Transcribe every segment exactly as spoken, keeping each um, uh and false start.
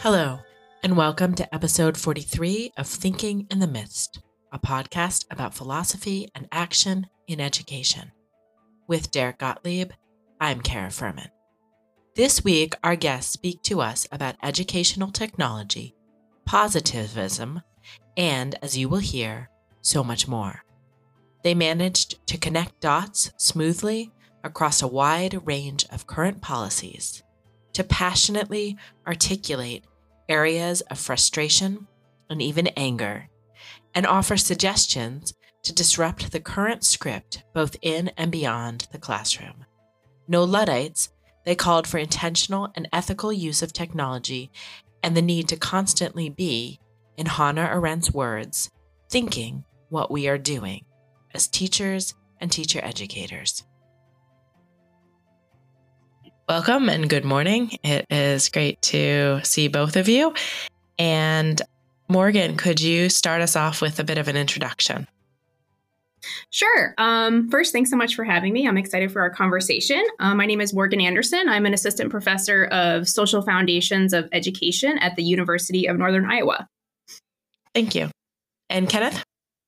Hello, and welcome to episode forty-three of Thinking in the Midst, a podcast about philosophy and action in education. With Derek Gottlieb, I'm Kara Furman. This week, our guests speak to us about educational technology, positivism, and, as you will hear, so much more. They managed to connect dots smoothly across a wide range of current policies, to passionately articulate areas of frustration and even anger, and offer suggestions to disrupt the current script both in and beyond the classroom. No Luddites, they called for intentional and ethical use of technology and the need to constantly be, in Hannah Arendt's words, thinking what we are doing as teachers and teacher educators. Welcome and good morning. It is great to see both of you. And Morgan, could you start us off with a bit of an introduction? Sure. Um, first, thanks so much for having me. I'm excited for our conversation. Uh, my name is Morgan Anderson. I'm an assistant professor of social foundations of education at the University of Northern Iowa. Thank you. And Kenneth?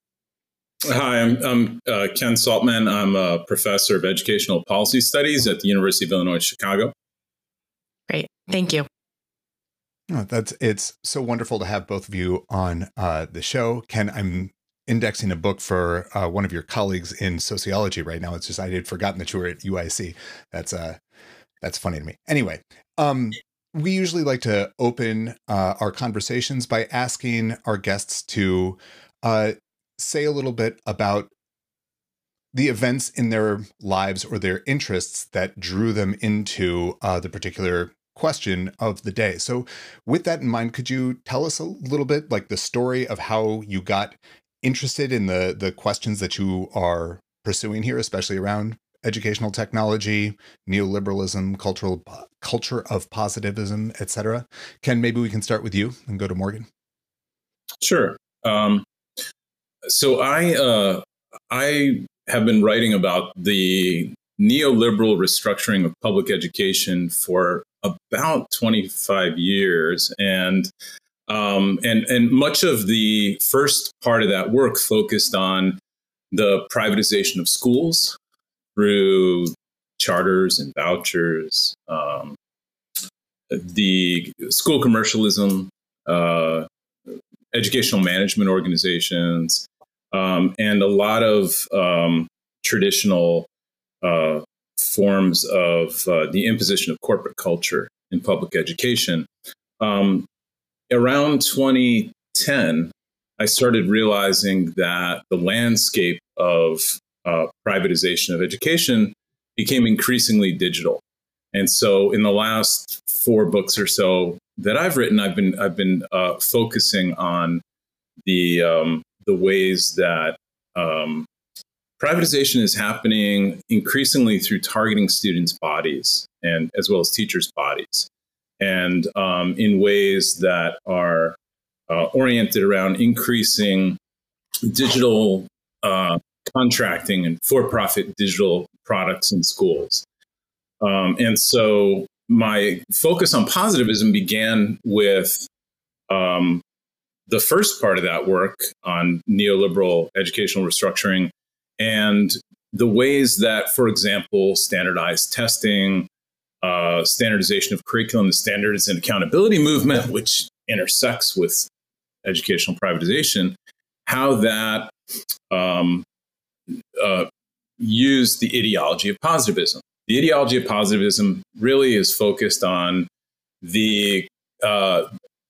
Hi, I'm, I'm uh, Ken Saltman. I'm a professor of educational policy studies at the University of Illinois Chicago. Great. Thank you. Oh, that's it's so wonderful to have both of you on uh, the show. Ken, I'm indexing a book for uh, one of your colleagues in sociology right now. It's just I had forgotten that you were at U I C. That's uh, that's funny to me. Anyway, um, we usually like to open uh, our conversations by asking our guests to uh, say a little bit about the events in their lives or their interests that drew them into uh, the particular question of the day. So with that in mind, could you tell us a little bit like the story of how you got interested in the, the questions that you are pursuing here, especially around educational technology, neoliberalism, cultural culture of positivism, et cetera? Ken, maybe we can start with you and go to Morgan. Sure. Um, So I uh, I have been writing about the neoliberal restructuring of public education for about twenty-five years, and um, and and much of the first part of that work focused on the privatization of schools through charters and vouchers, um, the school commercialism, uh, educational management organizations. Um, and a lot of um, traditional uh, forms of uh, the imposition of corporate culture in public education. Um, around twenty ten, I started realizing that the landscape of uh, privatization of education became increasingly digital. And so in the last four books or so that I've written, I've been I've been uh, focusing on the um, the ways that um, privatization is happening increasingly through targeting students' bodies and as well as teachers' bodies, and um, in ways that are uh, oriented around increasing digital uh, contracting and for-profit digital products in schools. Um, and so my focus on positivism began with um, the first part of that work on neoliberal educational restructuring and the ways that, for example, standardized testing, uh, standardization of curriculum, the standards and accountability movement, which intersects with educational privatization, how that um, uh, used the ideology of positivism. The ideology of positivism really is focused on the uh,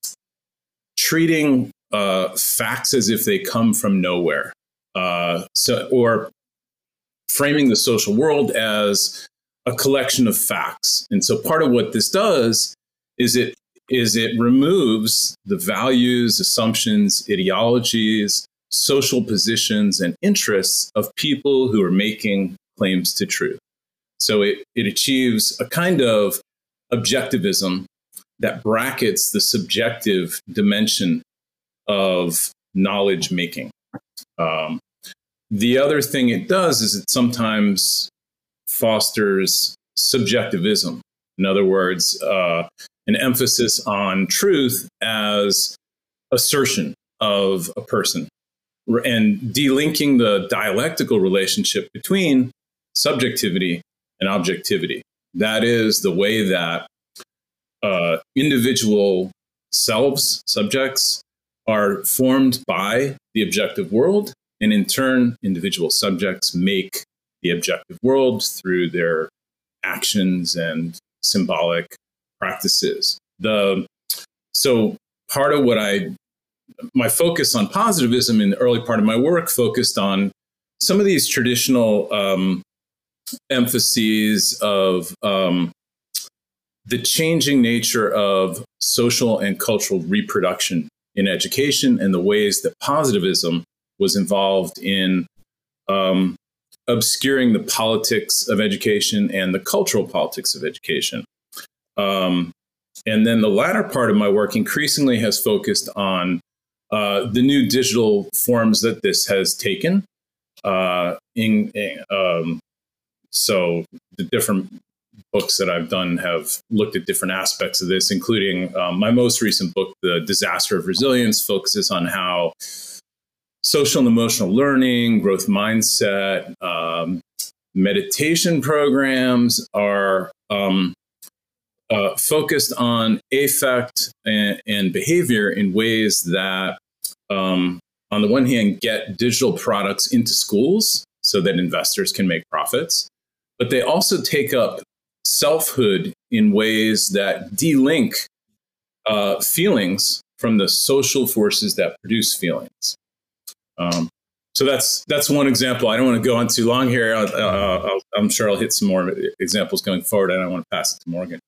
treating uh, facts as if they come from nowhere, uh, so or framing the social world as a collection of facts. And so part of what this does is it is it removes the values, assumptions, ideologies, social positions, and interests of people who are making claims to truth. So it, it achieves a kind of objectivism that brackets the subjective dimension of knowledge making. Um, the other thing it does is it sometimes fosters subjectivism. In other words, uh, an emphasis on truth as assertion of a person, and delinking the dialectical relationship between subjectivity and objectivity. That is the way that uh, individual selves, subjects, are formed by the objective world, and in turn, individual subjects make the objective world through their actions and symbolic practices. The so part of what I my focus on positivism in the early part of my work focused on some of these traditional um, emphases of um, the changing nature of social and cultural reproduction in education, and the ways that positivism was involved in um, obscuring the politics of education and the cultural politics of education. Um, and then the latter part of my work increasingly has focused on uh, the new digital forms that this has taken. Uh, in, um, so the different books that I've done have looked at different aspects of this, including um, my most recent book, The Disaster of Resilience, focuses on how social and emotional learning, growth mindset, um, meditation programs are um, uh, focused on affect and, and behavior in ways that, um, on the one hand, get digital products into schools so that investors can make profits, but they also take up selfhood in ways that delink uh, feelings from the social forces that produce feelings. Um, so that's that's one example. I don't want to go on too long here. I'll, uh, I'll, I'm sure I'll hit some more examples going forward, and I want to pass it to Morgan.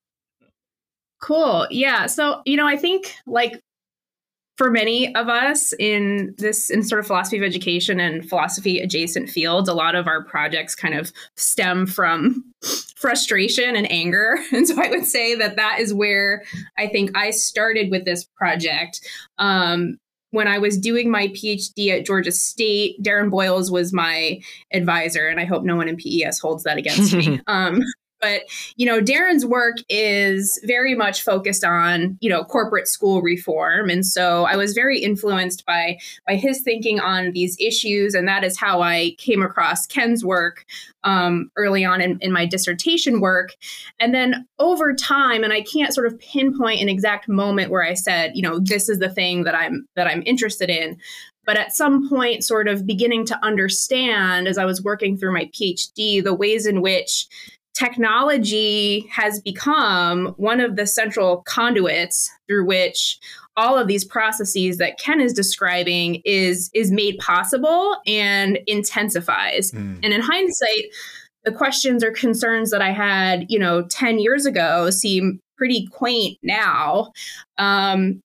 Cool. Yeah. So, you know, I think like for many of us in this in sort of philosophy of education and philosophy adjacent fields, a lot of our projects kind of stem from frustration and anger. And so I would say that that is where I think I started with this project. Um, when I was doing my PhD at Georgia State, Darren Boyles was my advisor, and I hope no one in P E S holds that against me. Um, But, you know, Darren's work is very much focused on, you know, corporate school reform. And so I was very influenced by by his thinking on these issues. And that is how I came across Ken's work um, early on in, in my dissertation work. And then over time, and I can't sort of pinpoint an exact moment where I said, you know, this is the thing that I'm that I'm interested in. But at some point, sort of beginning to understand as I was working through my PhD, the ways in which technology has become one of the central conduits through which all of these processes that Ken is describing is, is made possible and intensifies. Mm. And in hindsight, the questions or concerns that I had, you know, ten years ago seem pretty quaint now. Um,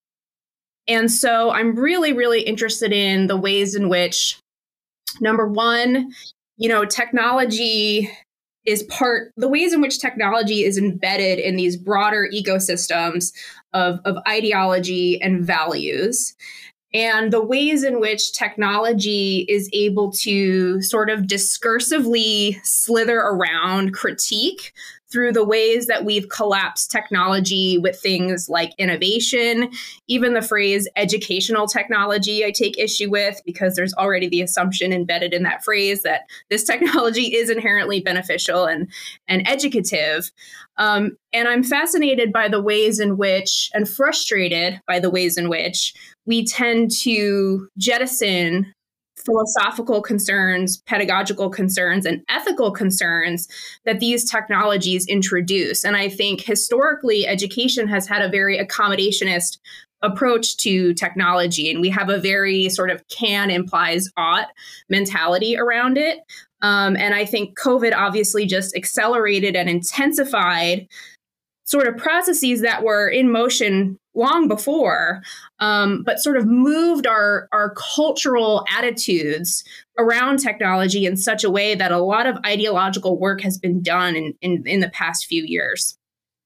and so I'm really, really interested in the ways in which, number one, you know, technology is part, the ways in which technology is embedded in these broader ecosystems of, of ideology and values, and the ways in which technology is able to sort of discursively slither around critique through the ways that we've collapsed technology with things like innovation. Even the phrase educational technology, I take issue with, because there's already the assumption embedded in that phrase that this technology is inherently beneficial and, and educative. Um, and I'm fascinated by the ways in which, and frustrated by the ways in which, we tend to jettison philosophical concerns, pedagogical concerns, and ethical concerns that these technologies introduce. And I think historically, education has had a very accommodationist approach to technology, and we have a very sort of can implies ought mentality around it. Um, and I think COVID obviously just accelerated and intensified sort of processes that were in motion long before, um, but sort of moved our, our cultural attitudes around technology in such a way that a lot of ideological work has been done in, in, in the past few years.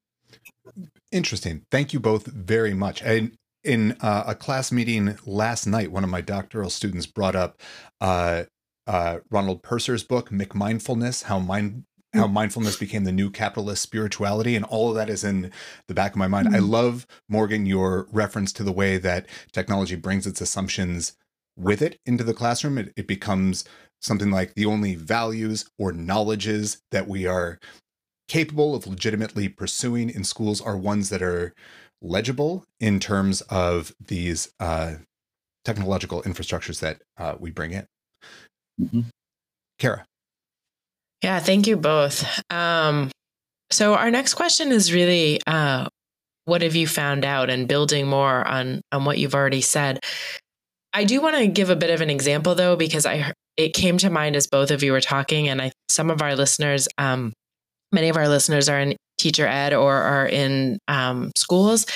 Interesting. Thank you both very much. And in uh, a class meeting last night, one of my doctoral students brought up uh, uh, Ronald Purser's book, McMindfulness, How Mind how mindfulness became the new capitalist spirituality, and all of that is in the back of my mind. Mm-hmm. I love, Morgan, your reference to the way that technology brings its assumptions with it into the classroom. It, it becomes something like the only values or knowledges that we are capable of legitimately pursuing in schools are ones that are legible in terms of these uh, technological infrastructures that uh, we bring in. Mm-hmm. Kara. Yeah, thank you both. Um, so our next question is really, uh, what have you found out, and building more on, on what you've already said. I do want to give a bit of an example, though, because I it came to mind as both of you were talking, and I some of our listeners, um, many of our listeners are in teacher ed or are in um, schools.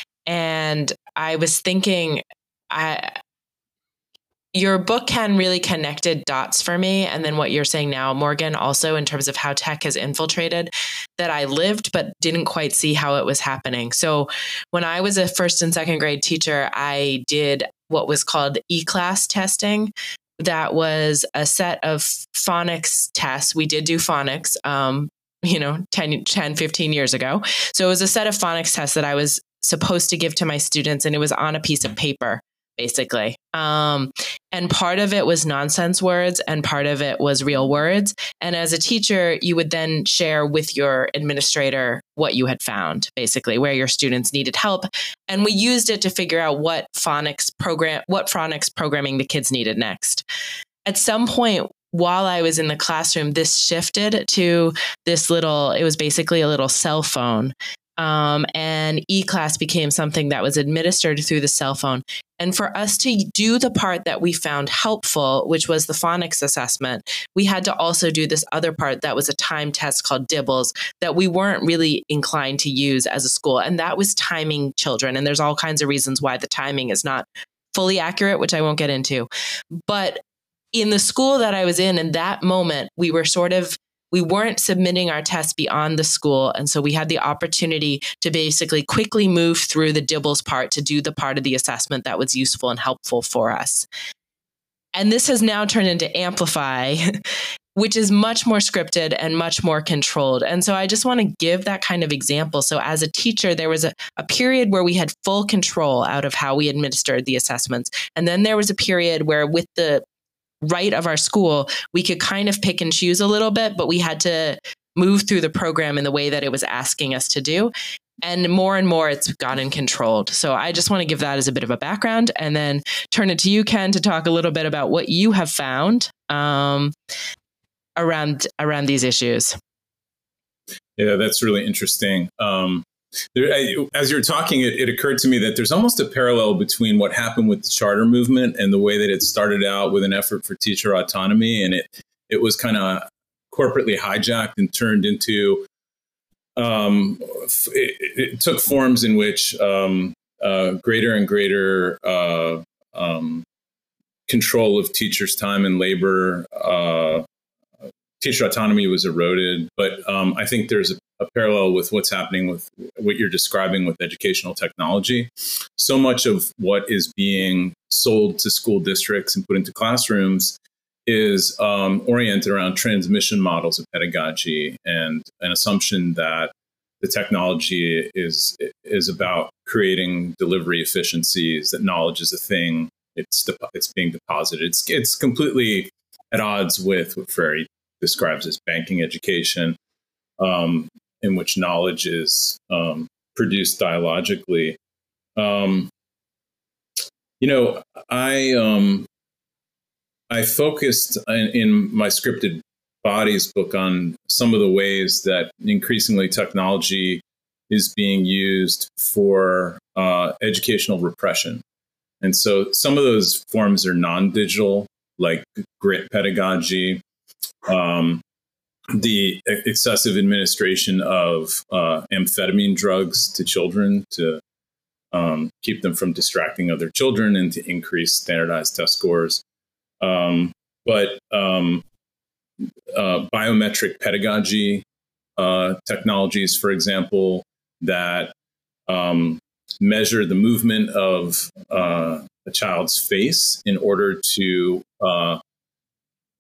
And I was thinking, I, your book Ken really connected dots for me. And then what you're saying now, Morgan, also in terms of how tech has infiltrated that I lived, but didn't quite see how it was happening. So when I was a first and second grade teacher, I did what was called E-class testing. That was a set of phonics tests. We did do phonics, um, you know, ten, ten, fifteen years ago. So it was a set of phonics tests that I was supposed to give to my students, and it was on a piece of paper, basically. Um, and part of it was nonsense words and part of it was real words. And as a teacher, you would then share with your administrator what you had found, basically, where your students needed help. And we used it to figure out what phonics program, what phonics programming the kids needed next. At some point, while I was in the classroom, this shifted to this little, it was basically a little cell phone. Um, and E-class became something that was administered through the cell phone. And for us to do the part that we found helpful, which was the phonics assessment, we had to also do this other part that was a time test called DIBELS that we weren't really inclined to use as a school. And that was timing children. And there's all kinds of reasons why the timing is not fully accurate, which I won't get into. But in the school that I was in, in that moment, we were sort of We weren't submitting our tests beyond the school. And so we had the opportunity to basically quickly move through the DIBELS part to do the part of the assessment that was useful and helpful for us. And this has now turned into Amplify, which is much more scripted and much more controlled. And so I just want to give that kind of example. So as a teacher, there was a, a period where we had full control out of how we administered the assessments. And then there was a period where with the right of our school, we could kind of pick and choose a little bit, but we had to move through the program in the way that it was asking us to do. And more and more it's gotten controlled. So I just want to give that as a bit of a background and then turn it to you, Ken, to talk a little bit about what you have found um, around, around these issues. Yeah, that's really interesting. Um, There, I, as you're talking, it, it occurred to me that there's almost a parallel between what happened with the charter movement and the way that it started out with an effort for teacher autonomy. And it, it was kind of corporately hijacked and turned into, um, it, it took forms in which um, uh, greater and greater uh, um, control of teachers' time and labor, uh, teacher autonomy was eroded. But um, I think there's a a parallel with what's happening with what you're describing with educational technology. So much of what is being sold to school districts and put into classrooms is um, oriented around transmission models of pedagogy and an assumption that the technology is is about creating delivery efficiencies, that knowledge is a thing, it's it's being deposited. It's it's completely at odds with what Freire describes as banking education. Um, in which knowledge is um, produced dialogically. Um, you know, I um, I focused in, in my Scripted Bodies book on some of the ways that increasingly technology is being used for uh, educational repression. And so some of those forms are non-digital, like grit pedagogy, um, the excessive administration of uh, amphetamine drugs to children to um, keep them from distracting other children and to increase standardized test scores. Um, but um, uh, biometric pedagogy uh, technologies, for example, that um, measure the movement of uh, a child's face in order to uh,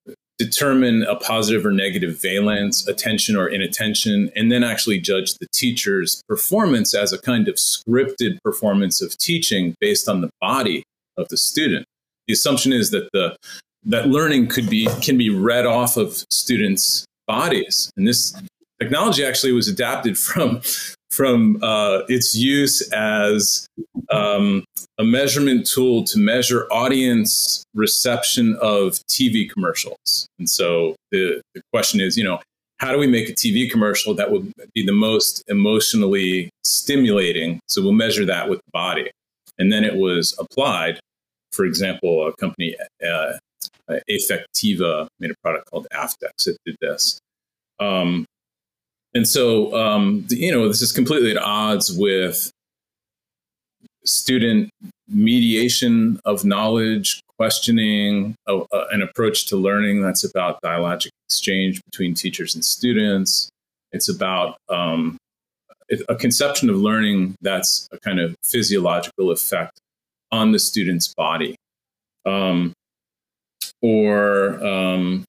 determine a positive or negative valence, attention or inattention, and then actually judge the teacher's performance as a kind of scripted performance of teaching based on the body of the student. The assumption is that the that learning could be can be read off of students' bodies, and this technology actually was adapted from from uh, its use as um, a measurement tool to measure audience reception of T V commercials. And so the, the question is, you know, how do we make a T V commercial that would be the most emotionally stimulating? So we'll measure that with the body. And then it was applied. For example, a company, uh, Affectiva, made a product called Aftex that did this. Um, And so, um, you know, this is completely at odds with student mediation of knowledge, questioning, a, a, an approach to learning that's about dialogic exchange between teachers and students. It's about um, a conception of learning that's a kind of physiological effect on the student's body. Um, or, um,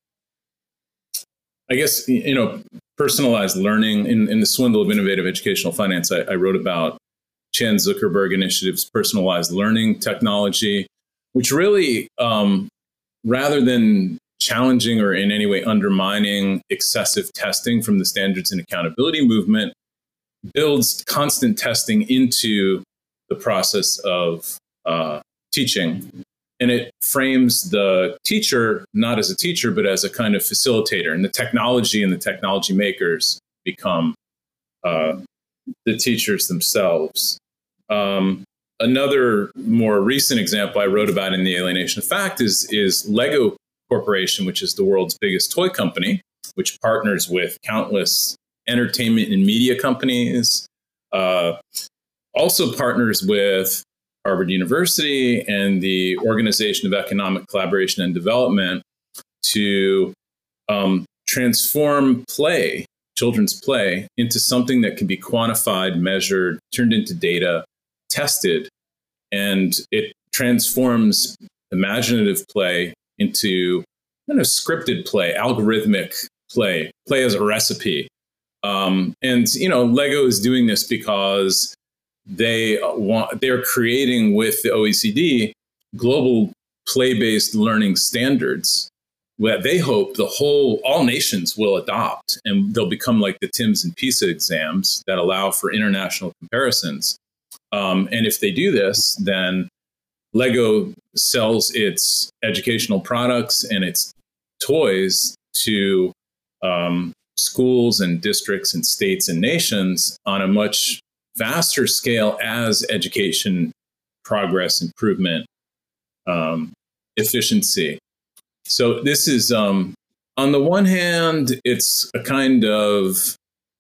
I guess, you know, personalized learning. In, in The Swindle of Innovative Educational Finance, I, I wrote about Chan Zuckerberg Initiative's personalized learning technology, which really, um, rather than challenging or in any way undermining excessive testing from the standards and accountability movement, builds constant testing into the process of uh, teaching. And it frames the teacher not as a teacher, but as a kind of facilitator. And the technology and the technology makers become uh, the teachers themselves. Um, another more recent example I wrote about in The Alienation of Fact is, is Lego Corporation, which is the world's biggest toy company, which partners with countless entertainment and media companies, uh, also partners with Harvard University and the Organization of Economic Collaboration and Development to um, transform play, children's play, into something that can be quantified, measured, turned into data, tested, and it transforms imaginative play into kind of scripted play, algorithmic play, play as a recipe. Um, and, you know, Lego is doing this because they want, they're creating with the O E C D global play-based learning standards that they hope the whole, all nations will adopt, and they'll become like the TIMSS and PISA exams that allow for international comparisons. Um, and if they do this, then Lego sells its educational products and its toys to um, schools and districts and states and nations on a much vaster scale as education progress, improvement, um, efficiency. So this is, um, on the one hand, it's a kind of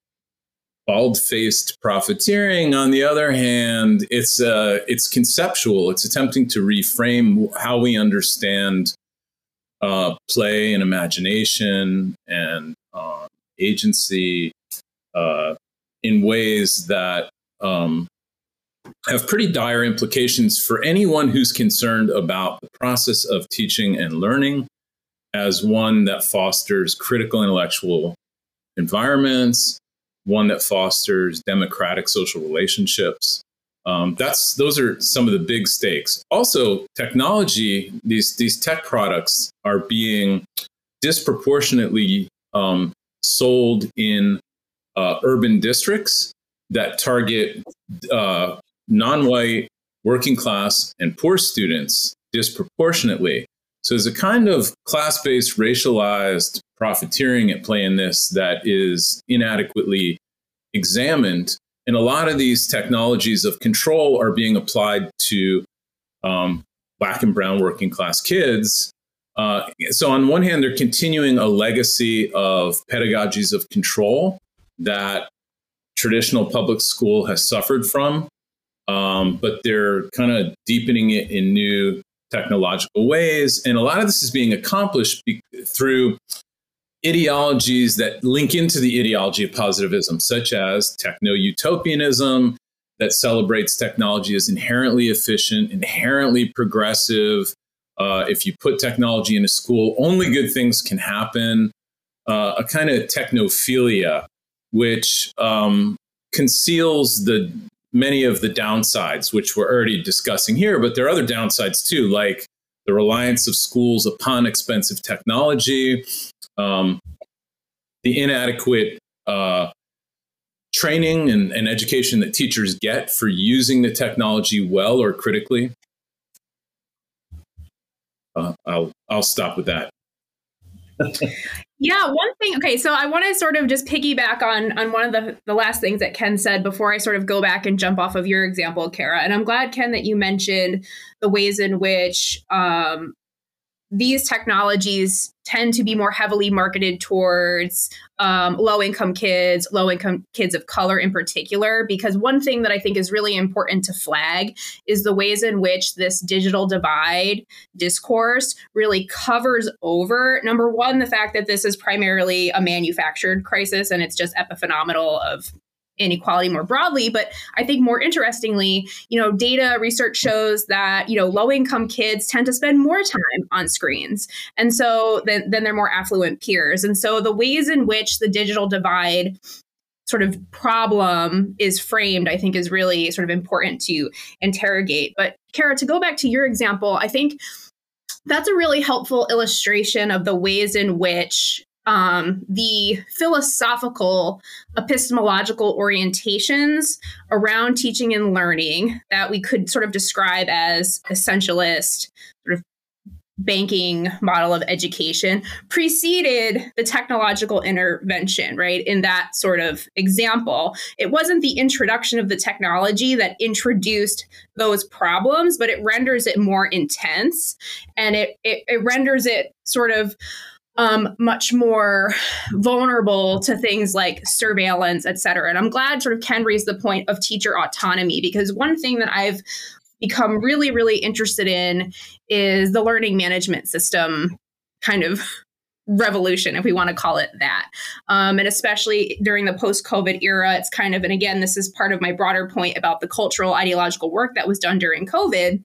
bald-faced profiteering. On the other hand, it's uh, it's conceptual. It's attempting to reframe how we understand uh, play and imagination and uh, agency uh, in ways that um, have pretty dire implications for anyone who's concerned about the process of teaching and learning as one that fosters critical intellectual environments, one that fosters democratic social relationships. Um, that's those are some of the big stakes. Also, technology, these, these tech products are being disproportionately um, sold in uh, urban districts that target uh, non-white, working class, and poor students disproportionately. So there's a kind of class-based, racialized profiteering at play in this that is inadequately examined. And a lot of these technologies of control are being applied to um, Black and brown working class kids. Uh, so on one hand, they're continuing a legacy of pedagogies of control that traditional public school has suffered from, um, but they're kind of deepening it in new technological ways. And a lot of this is being accomplished be- through ideologies that link into the ideology of positivism, such as techno-utopianism that celebrates technology as inherently efficient, inherently progressive, Uh, if you put technology in a school, only good things can happen. Uh, a kind of technophilia, which um, conceals the many of the downsides, which we're already discussing here. But there are other downsides too, like the reliance of schools upon expensive technology, um, the inadequate uh, training and, and education that teachers get for using the technology well or critically. Uh, I'll I'll stop with that. Yeah, one thing. Okay, so I want to sort of just piggyback on on one of the the last things that Ken said before I sort of go back and jump off of your example, Kara. And I'm glad, Ken, that you mentioned the ways in which um, these technologies tend to be more heavily marketed towards um, low-income kids, low-income kids of color in particular, because one thing that I think is really important to flag is the ways in which this digital divide discourse really covers over, number one, the fact that this is primarily a manufactured crisis and it's just epiphenomenal of inequality more broadly. But I think more interestingly, you know, data research shows that, you know, low income kids tend to spend more time on screens. And so then, then they're more affluent peers. And so the ways in which the digital divide sort of problem is framed, I think is really sort of important to interrogate. But Kara, to go back to your example, I think that's a really helpful illustration of the ways in which Um, the philosophical, epistemological orientations around teaching and learning that we could sort of describe as essentialist, sort of banking model of education preceded the technological intervention, right? In that sort of example, it wasn't the introduction of the technology that introduced those problems, but it renders it more intense, and it it, it renders it sort of Um, much more vulnerable to things like surveillance, et cetera. And I'm glad sort of Ken raised the point of teacher autonomy, because one thing that I've become really, really interested in is the learning management system kind of revolution, if we want to call it that. Um, and especially during the post-COVID era, it's kind of, and again, this is part of my broader point about the cultural ideological work that was done during COVID,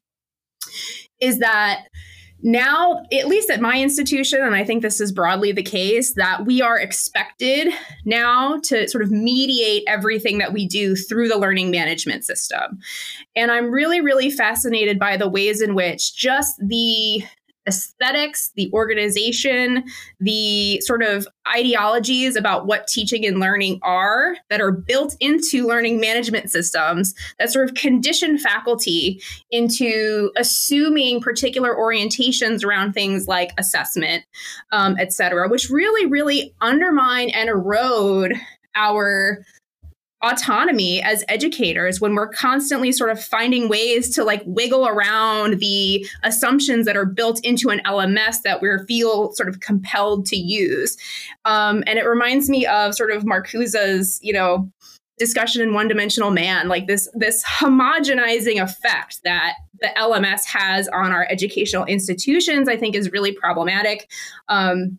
is that now, at least at my institution, and I think this is broadly the case, that we are expected now to sort of mediate everything that we do through the learning management system. And I'm really, really fascinated by the ways in which just the aesthetics, the organization, the sort of ideologies about what teaching and learning are that are built into learning management systems that sort of condition faculty into assuming particular orientations around things like assessment, um, et cetera, which really, really undermine and erode our autonomy as educators when we're constantly sort of finding ways to like wiggle around the assumptions that are built into an L M S that we feel sort of compelled to use. Um, and it reminds me of sort of Marcuse's, you know, discussion in One Dimensional Man, like this, this homogenizing effect that the L M S has on our educational institutions, I think is really problematic. Um,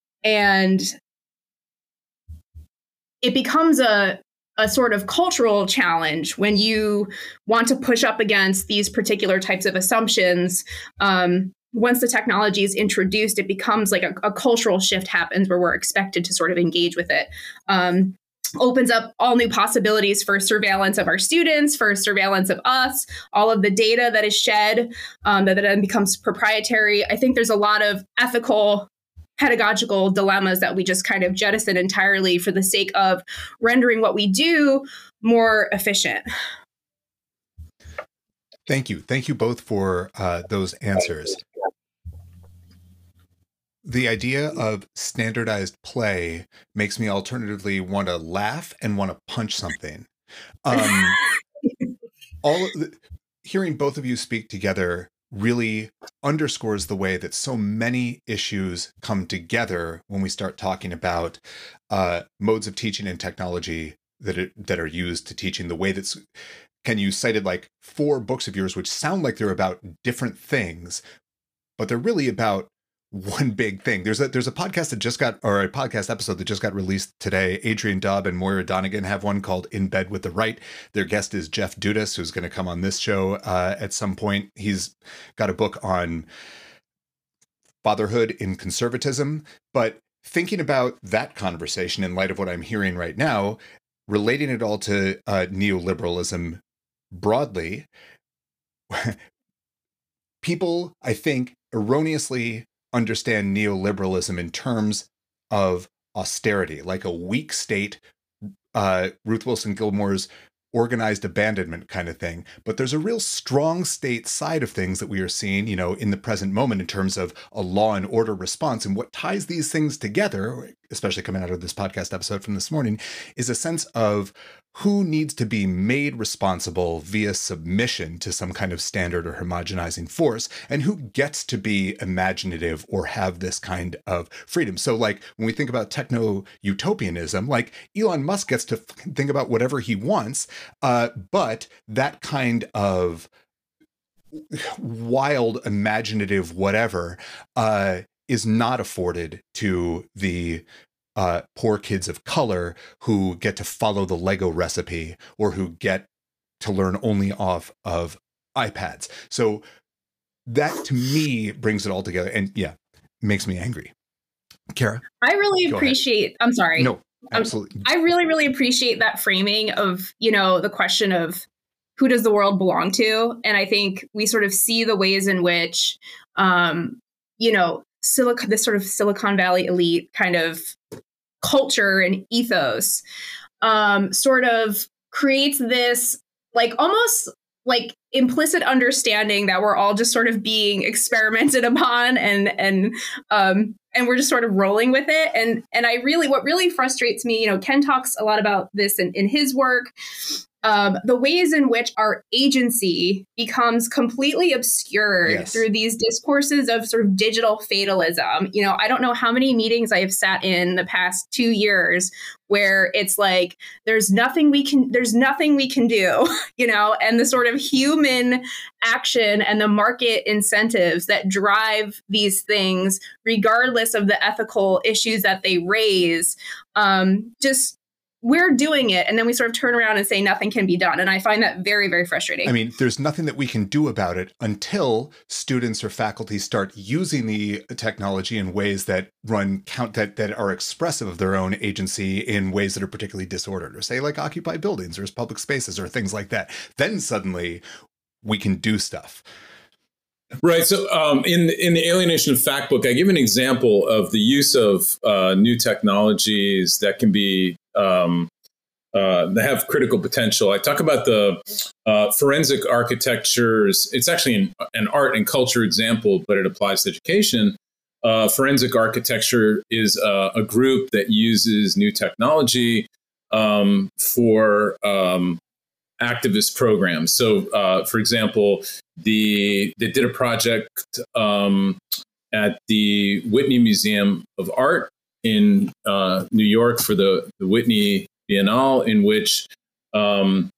and it becomes a a sort of cultural challenge when you want to push up against these particular types of assumptions. Um, once the technology is introduced, it becomes like a, a cultural shift happens where we're expected to sort of engage with it. Um, opens up all new possibilities for surveillance of our students, for surveillance of us, all of the data that is shed, um, that, that then becomes proprietary. I think there's a lot of ethical pedagogical dilemmas that we just kind of jettison entirely for the sake of rendering what we do more efficient. Thank you. Thank you both for uh, those answers. The idea of standardized play makes me alternatively want to laugh and want to punch something. Um, all of the, hearing both of you speak together really underscores the way that so many issues come together when we start talking about uh, modes of teaching and technology that are, that are used to teaching. The way that's, Ken, you cited like four books of yours, which sound like they're about different things, but they're really about one big thing. There's a there's a podcast that just got, or a podcast episode that just got released today. Adrian Dobb and Moira Donegan have one called In Bed with the Right. Their guest is Jeff Dudas, who's going to come on this show uh, at some point. He's got a book on fatherhood in conservatism, but thinking about that conversation in light of what I'm hearing right now, relating it all to uh, neoliberalism broadly, people, I think, erroneously understand neoliberalism in terms of austerity, like a weak state, uh, Ruth Wilson Gilmore's organized abandonment kind of thing. But there's a real strong state side of things that we are seeing, you know, in the present moment in terms of a law and order response. And what ties these things together, especially coming out of this podcast episode from this morning, is a sense of who needs to be made responsible via submission to some kind of standard or homogenizing force, and who gets to be imaginative or have this kind of freedom. So like when we think about techno-utopianism, like Elon Musk gets to think about whatever he wants, uh, but that kind of wild, imaginative whatever uh, is not afforded to the Uh, poor kids of color who get to follow the Lego recipe or who get to learn only off of iPads. So that to me brings it all together and yeah, makes me angry. Kara? I really appreciate, ahead. I'm sorry. No, absolutely. I really, really appreciate that framing of, you know, the question of who does the world belong to? And I think we sort of see the ways in which, um, you know, Silicon, this sort of Silicon Valley elite kind of culture and ethos um, sort of creates this like almost like implicit understanding that we're all just sort of being experimented upon and and um, and we're just sort of rolling with it. And and I really what really frustrates me, you know, Ken talks a lot about this in, in his work. Um, the ways in which our agency becomes completely obscured yes. through these discourses of sort of digital fatalism. You know, I don't know how many meetings I have sat in the past two years where it's like, there's nothing we can, there's nothing we can do, you know, and the sort of human action and the market incentives that drive these things, regardless of the ethical issues that they raise, um, just we're doing it. And then we sort of turn around and say nothing can be done. And I find that very, very frustrating. I mean, there's nothing that we can do about it until students or faculty start using the technology in ways that run count that, that are expressive of their own agency in ways that are particularly disordered, or say like occupy buildings or public spaces or things like that. Then suddenly we can do stuff. Right. So um, in, in the Alienation of Fact book, I give an example of the use of uh, new technologies that can be um, uh, that have critical potential. I talk about the uh, forensic architectures. It's actually an, an art and culture example, but it applies to education. Uh, forensic architecture is a, a group that uses new technology um, for um, activist programs. So, uh, for example, the they did a project um, at the Whitney Museum of Art in uh, New York for the, the Whitney Biennale, in which um,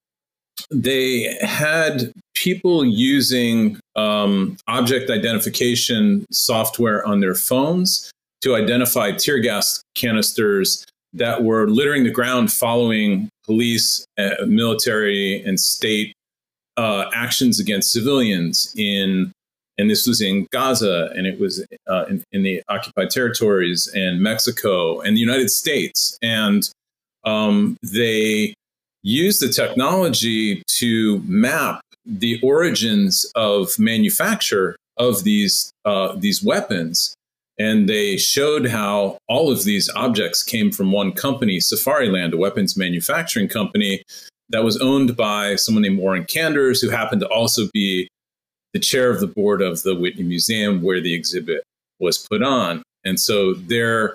they had people using um, object identification software on their phones to identify tear gas canisters that were littering the ground following police, uh, military, and state uh, actions against civilians in, and this was in Gaza, and it was uh, in, in the occupied territories, and Mexico, and the United States. And um, they used the technology to map the origins of manufacture of these uh, these weapons. And they showed how all of these objects came from one company, Safariland, a weapons manufacturing company that was owned by someone named Warren Kanders, who happened to also be the chair of the board of the Whitney Museum, where the exhibit was put on. And so their,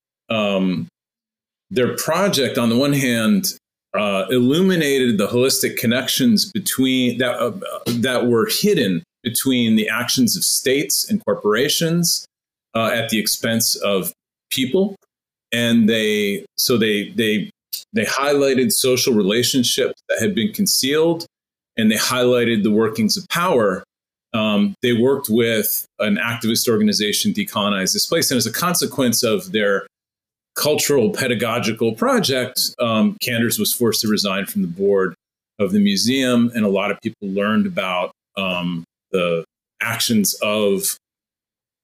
um, their project, on the one hand, uh, illuminated the holistic connections between that, uh, that were hidden between the actions of states and corporations, Uh, at the expense of people. And they, so they, they, they highlighted social relationships that had been concealed, and they highlighted the workings of power. Um, they worked with an activist organization, Decolonize This Place. And as a consequence of their cultural pedagogical project, um, Kanders was forced to resign from the board of the museum. And a lot of people learned about um, the actions of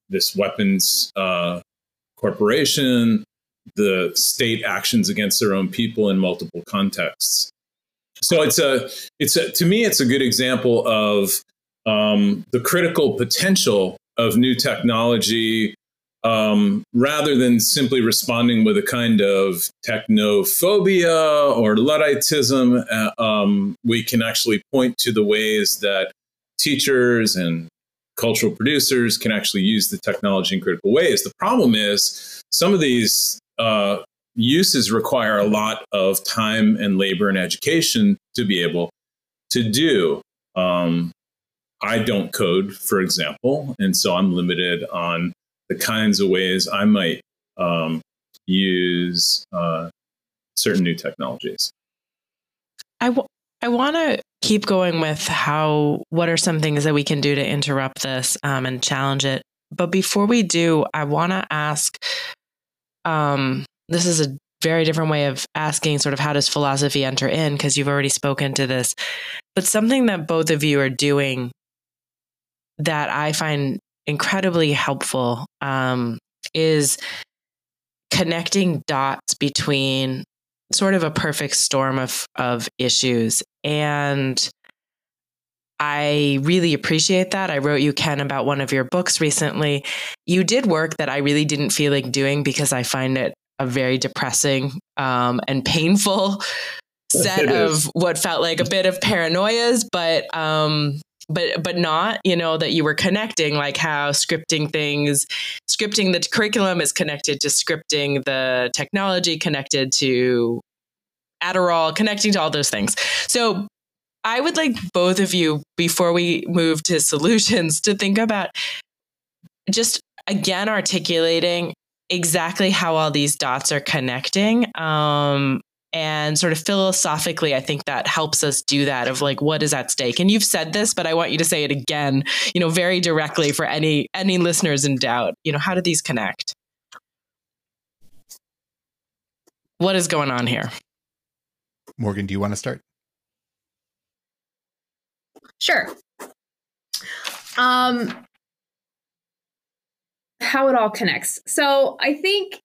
this weapons uh, corporation, the state actions against their own people in multiple contexts. So it's a, it's a, to me, it's a good example of um, the critical potential of new technology, um, rather than simply responding with a kind of technophobia or Ludditism. Uh, um, we can actually point to the ways that teachers and cultural producers can actually use the technology in critical ways. The problem is some of these uh, uses require a lot of time and labor and education to be able to do. Um, I don't code, for example, and so I'm limited on the kinds of ways I might um, use uh, certain new technologies. I, w- I want to keep going with how, what are some things that we can do to interrupt this um, and challenge it. But before we do, I want to ask, um, this is a very different way of asking sort of how does philosophy enter in, because you've already spoken to this, but something that both of you are doing that I find incredibly helpful um, is connecting dots between sort of a perfect storm of, of issues. And I really appreciate that. I wrote you, Ken, about one of your books recently. You did work that I really didn't feel like doing because I find it a very depressing um, and painful set of what felt like a bit of paranoias, but um, but but not, you know, that you were connecting, like how scripting things, scripting the curriculum is connected to scripting the technology, connected to Adderall, connecting to all those things. So I would like both of you, before we move to solutions, to think about just, again, articulating exactly how all these dots are connecting. Um, and sort of philosophically, I think that helps us do that, of like, what is at stake? And you've said this, but I want you to say it again, you know, very directly for any, any listeners in doubt. You know, how do these connect? What is going on here? Morgan, do you want to start? Sure. Um, how it all connects. So I think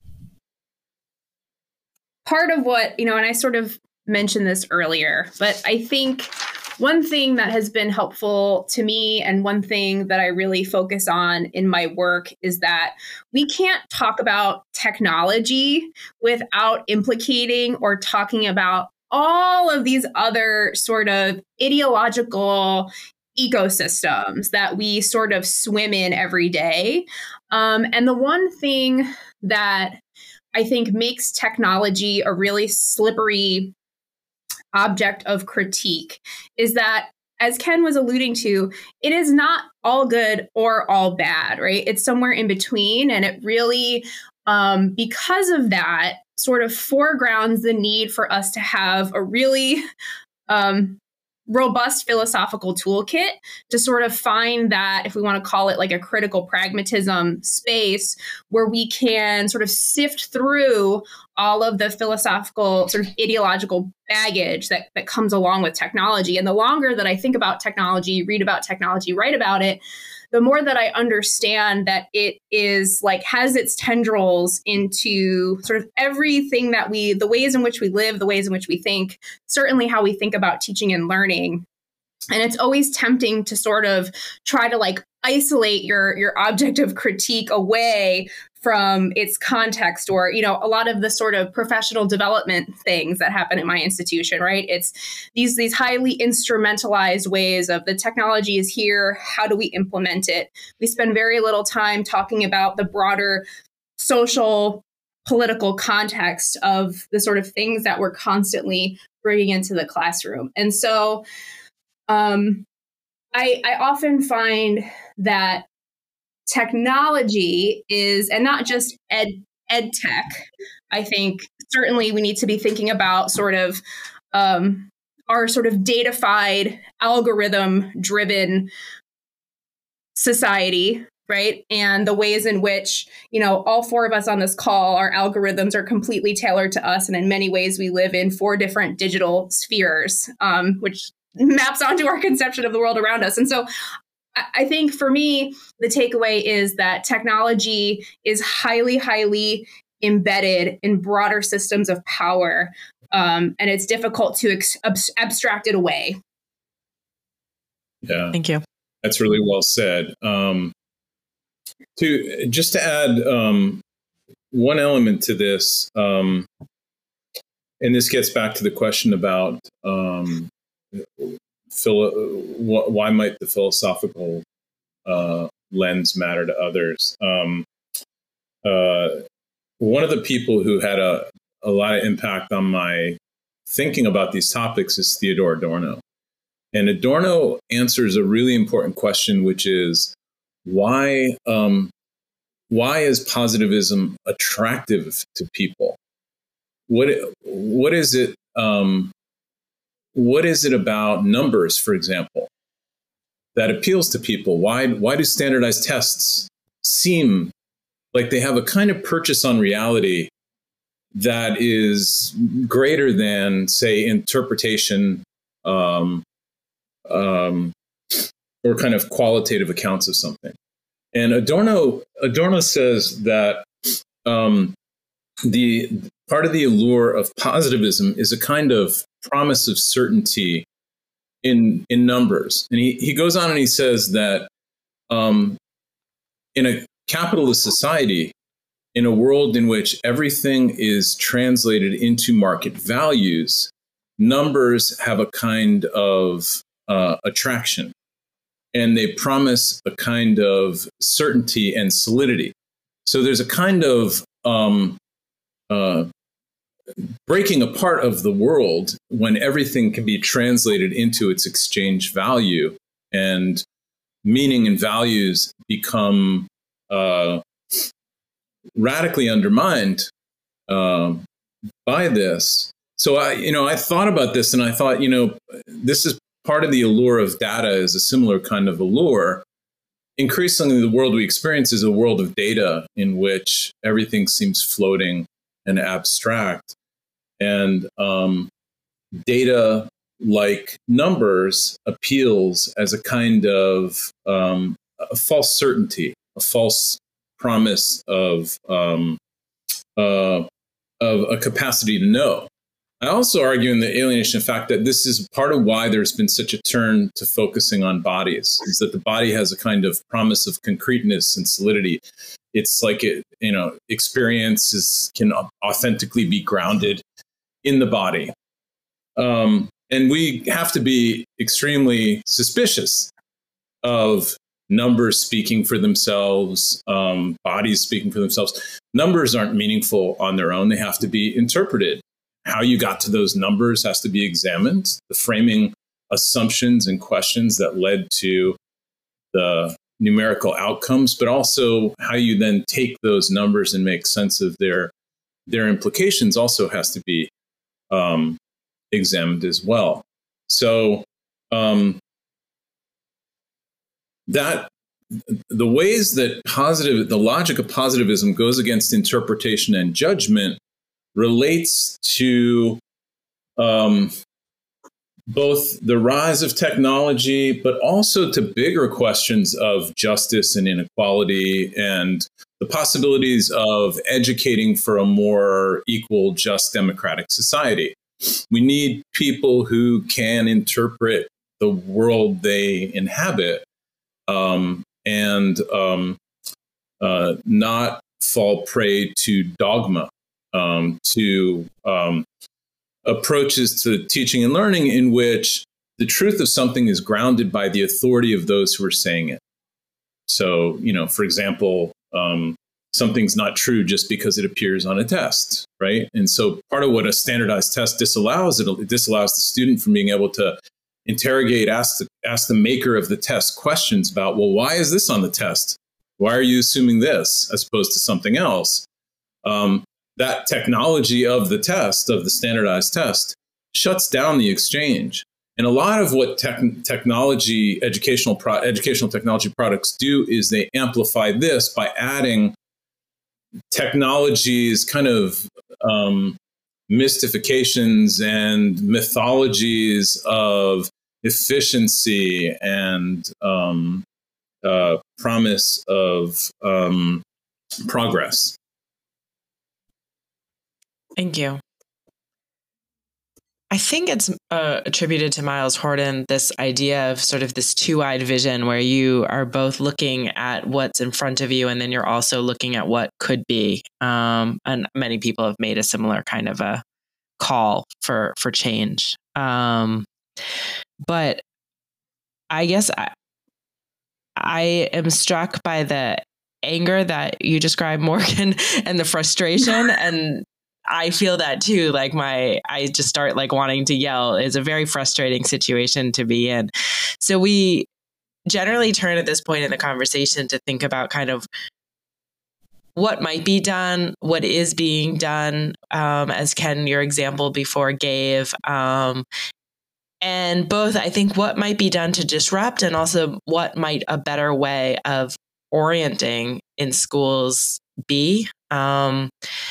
part of what, you know, and I sort of mentioned this earlier, but I think one thing that has been helpful to me and one thing that I really focus on in my work is that we can't talk about technology without implicating or talking about all of these other sort of ideological ecosystems that we sort of swim in every day. Um, and the one thing that I think makes technology a really slippery object of critique is that, as Ken was alluding to, it is not all good or all bad, right? It's somewhere in between. And it really, um, because of that, sort of foregrounds the need for us to have a really um, robust philosophical toolkit to sort of find that, if we want to call it like a critical pragmatism space, where we can sort of sift through all of the philosophical sort of ideological baggage that, that comes along with technology. And the longer that I think about technology, read about technology, write about it, the more that I understand that it is like has its tendrils into sort of everything that we, the ways in which we live, the ways in which we think, certainly how we think about teaching and learning. And it's always tempting to sort of try to like isolate your, your object of critique away from its context, or, you know, a lot of the sort of professional development things that happen at my institution, right? It's these, these highly instrumentalized ways of the technology is here. How do we implement it? We spend very little time talking about the broader social, political context of the sort of things that we're constantly bringing into the classroom. And so um, I, I often find that technology is, and not just ed, ed tech, I think certainly we need to be thinking about sort of um, our sort of datafied, algorithm-driven society, right? And the ways in which, you know, all four of us on this call, our algorithms are completely tailored to us. And in many ways, we live in four different digital spheres, um, which maps onto our conception of the world around us. And so I think for me, the takeaway is that technology is highly, highly embedded in broader systems of power, um, and it's difficult to ex- ab- abstract it away. Yeah, thank you. That's really well said. Um, to just to add um, one element to this, um, and this gets back to the question about um, philo- why might the philosophical uh, lens matter to others. Um, uh, one of the people who had a, a lot of impact on my thinking about these topics is Theodor Adorno. And Adorno answers a really important question, which is why um, why is positivism attractive to people? What what is it? Um, what is it about numbers, for example, that appeals to people? Why why do standardized tests seem like they have a kind of purchase on reality that is greater than, say, interpretation um, um, or kind of qualitative accounts of something? And Adorno Adorno says that um, the part of the allure of positivism is a kind of promise of certainty in in numbers. And he, he goes on and he says that um, in a capitalist society, in a world in which everything is translated into market values, numbers have a kind of uh, attraction, and they promise a kind of certainty and solidity. So there's a kind of um, uh, breaking apart of the world when everything can be translated into its exchange value, and meaning and values become uh, radically undermined um, by this. So I, you know, I thought about this, and I thought, you know, this is part of the allure of data is a similar kind of allure. Increasingly, the world we experience is a world of data in which everything seems floating and abstract. And um, data, like numbers, appeals as a kind of um, a false certainty, a false promise of um, uh, of a capacity to know. I also argue in the Alienation of Fact that this is part of why there's been such a turn to focusing on bodies, is that the body has a kind of promise of concreteness and solidity. It's like it, you know, experiences can authentically be grounded in the body. Um, and we have to be extremely suspicious of numbers speaking for themselves, um, bodies speaking for themselves. Numbers aren't meaningful on their own. They have to be interpreted. How you got to those numbers has to be examined. The framing assumptions and questions that led to the numerical outcomes, but also how you then take those numbers and make sense of their, their implications also has to be um, examined as well. So um, that the ways that positive, the logic of positivism goes against interpretation and judgment relates to um, both the rise of technology, but also to bigger questions of justice and inequality and the possibilities of educating for a more equal, just, democratic society. We need people who can interpret the world they inhabit um, and um, uh, not fall prey to dogma. Um, to um, approaches to teaching and learning in which the truth of something is grounded by the authority of those who are saying it. So, you know, for example, um, something's not true just because it appears on a test, right? And so part of what a standardized test disallows, it disallows the student from being able to interrogate, ask the, ask the maker of the test questions about, well, why is this on the test? Why are you assuming this as opposed to something else? Um, that technology of the test, of the standardized test, shuts down the exchange. And a lot of what tech, technology, educational, pro, educational technology products do is they amplify this by adding technology's kind of um, mystifications and mythologies of efficiency and um, uh, promise of um, progress. Thank you. I think it's uh, attributed to Miles Horton, this idea of sort of this two-eyed vision where you are both looking at what's in front of you and then you're also looking at what could be. Um, and many people have made a similar kind of a call for, for change. Um, but I guess I, I am struck by the anger that you described, Morgan, and the frustration. And I feel that too. Like my, I just start like wanting to yell. It's a very frustrating situation to be in. So we generally turn at this point in the conversation to think about kind of what might be done, what is being done, um, as Ken, your example before gave, um, and both, I think, what might be done to disrupt and also what might a better way of orienting in schools be. Um,